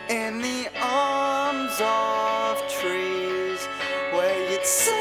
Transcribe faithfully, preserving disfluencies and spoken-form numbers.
in the arms of trees where you'd say